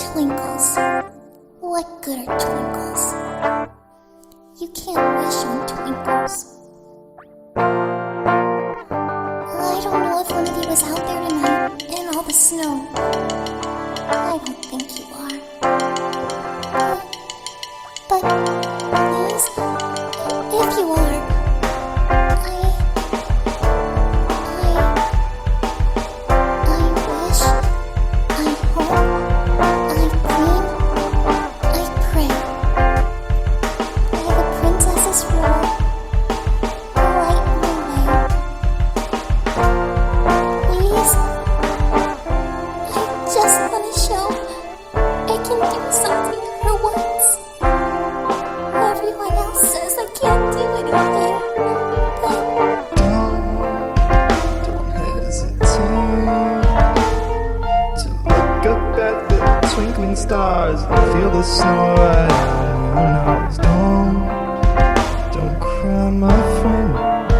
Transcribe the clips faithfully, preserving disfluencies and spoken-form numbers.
Twinkles. What good are twinkles? You can't wish on twinkles. I don't know if one of you is out there tonight in all the snow. I don't think you are. But please, if you are, I... I... I wish, I hope, I dream, I pray. May the princess's robe lighten the way. Please, I just want to show I can do something for once. Everyone else says I can't do anything, but Don't hesitate to look up at the twinkling stars and feel the snow right on your nose. Don't, don't cry, my friend.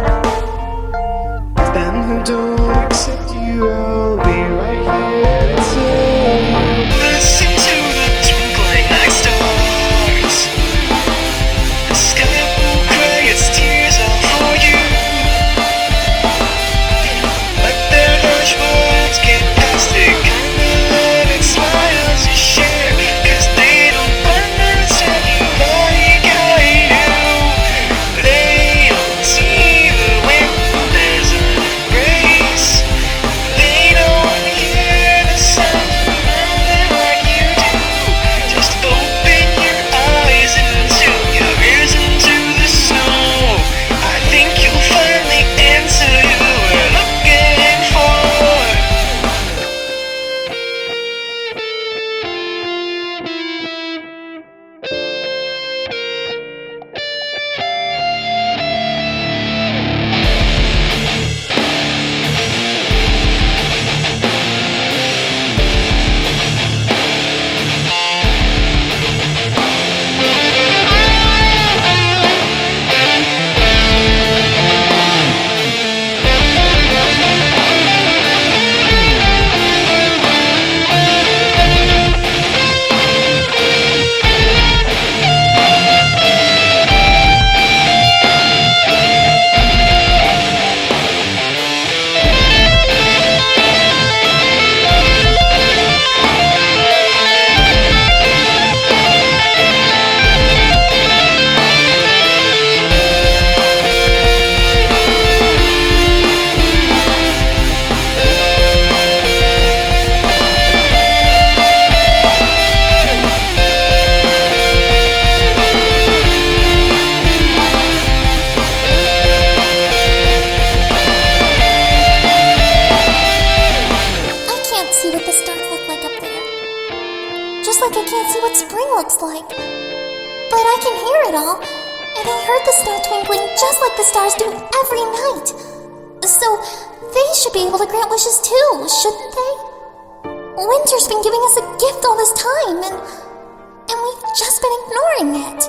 Then who don't accept you, I'll be right here to tell you. Listen to the twinkling night stars. The sky will cry its tears out for you. Let their harsh words get past the kind of love and smiles you share. Cause they don't understand you like I do. They don't see the wind as an embrace. They don't hear the sound around them like you do. Just open your eyes into your ears into the snow. I think you'll find the answer you were looking for. I can't see what the stars look like up there. Just like I can't see what spring looks like. But I can hear it all, and I heard the snow twinkling just like the stars do every night. So they should be able to grant wishes too, shouldn't they? Winter's been giving us a gift all this time, and and we've just been ignoring it.